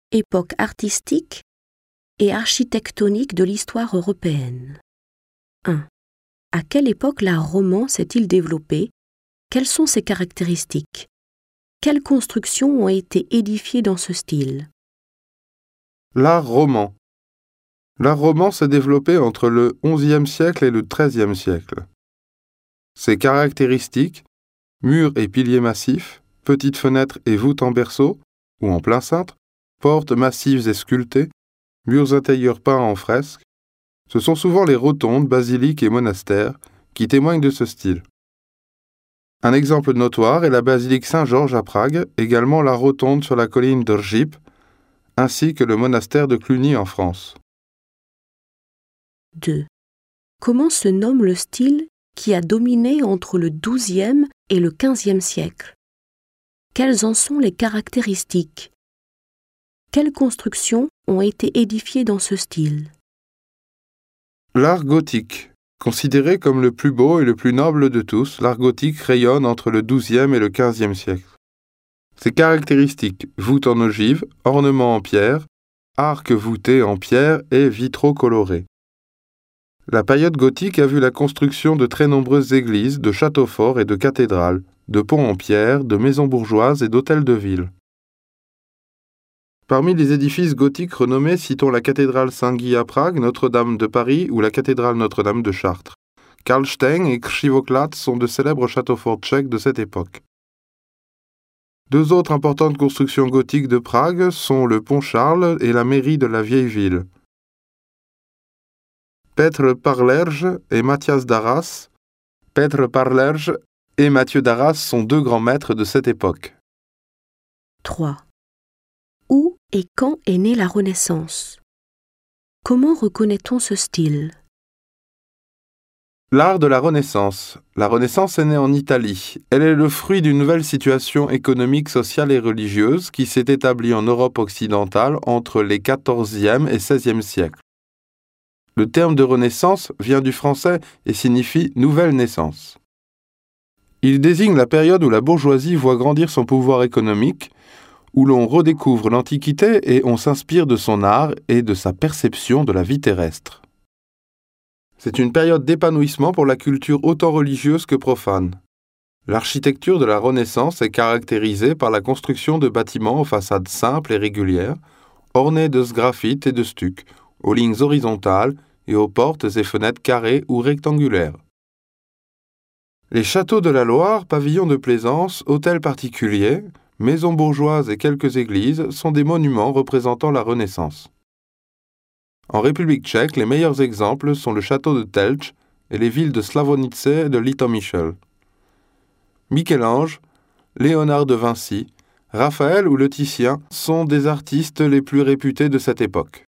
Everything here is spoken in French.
Époque artistique et architectonique de l'histoire européenne. 1. À quelle époque l'art roman s'est-il développé? Quelles sont ses caractéristiques? Quelles constructions ont été édifiées dans ce style? L'art roman. L'art roman s'est développé entre le XIe siècle et le XIIIe siècle. Ses caractéristiques, murs et piliers massifs, petites fenêtres et voûtes en berceau ou en plein cintre, portes massives et sculptées, murs intérieurs peints en fresques, ce sont souvent les rotondes, basiliques et monastères qui témoignent de ce style. Un exemple notoire est la basilique Saint-Georges à Prague, également la rotonde sur la colline de Ržip, ainsi que le monastère de Cluny en France. 2. Comment se nomme le style qui a dominé entre le XIIe et le XVe siècle? Quelles en sont les caractéristiques? Quelles constructions ont été édifiées dans ce style? L'art gothique. Considéré comme le plus beau et le plus noble de tous, l'art gothique rayonne entre le XIIe et le XVe siècle. Ses caractéristiques, voûtes en ogive, ornements en pierre, arcs voûtés en pierre et vitraux colorés. La période gothique a vu la construction de très nombreuses églises, de châteaux forts et de cathédrales, de ponts en pierre, de maisons bourgeoises et d'hôtels de ville. Parmi les édifices gothiques renommés, citons la cathédrale Saint-Guy à Prague, Notre-Dame de Paris ou la cathédrale Notre-Dame de Chartres. Karlstein et Křivoklát sont de célèbres châteaux forts tchèques de cette époque. Deux autres importantes constructions gothiques de Prague sont le pont Charles et la mairie de la vieille ville. Petr Parlerge et Mathias d'Arras. Petr Parlerge et Mathieu d'Arras sont deux grands maîtres de cette époque. 3. Où et quand est née la Renaissance? Comment reconnaît-on ce style? L'art de la Renaissance. La Renaissance est née en Italie. Elle est le fruit d'une nouvelle situation économique, sociale et religieuse qui s'est établie en Europe occidentale entre les XIVe et XVIe siècles. Le terme de Renaissance vient du français et signifie « nouvelle naissance ». Il désigne la période où la bourgeoisie voit grandir son pouvoir économique, où l'on redécouvre l'Antiquité et on s'inspire de son art et de sa perception de la vie terrestre. C'est une période d'épanouissement pour la culture autant religieuse que profane. L'architecture de la Renaissance est caractérisée par la construction de bâtiments aux façades simples et régulières, ornés de sgraffites et de stucs, aux lignes horizontales et aux portes et fenêtres carrées ou rectangulaires. Les châteaux de la Loire, pavillons de plaisance, hôtels particuliers, maisons bourgeoises et quelques églises sont des monuments représentant la Renaissance. En République tchèque, les meilleurs exemples sont le château de Telč et les villes de Slavonice et de Litomyšl. Michel-Ange, Léonard de Vinci, Raphaël ou le Titien sont des artistes les plus réputés de cette époque.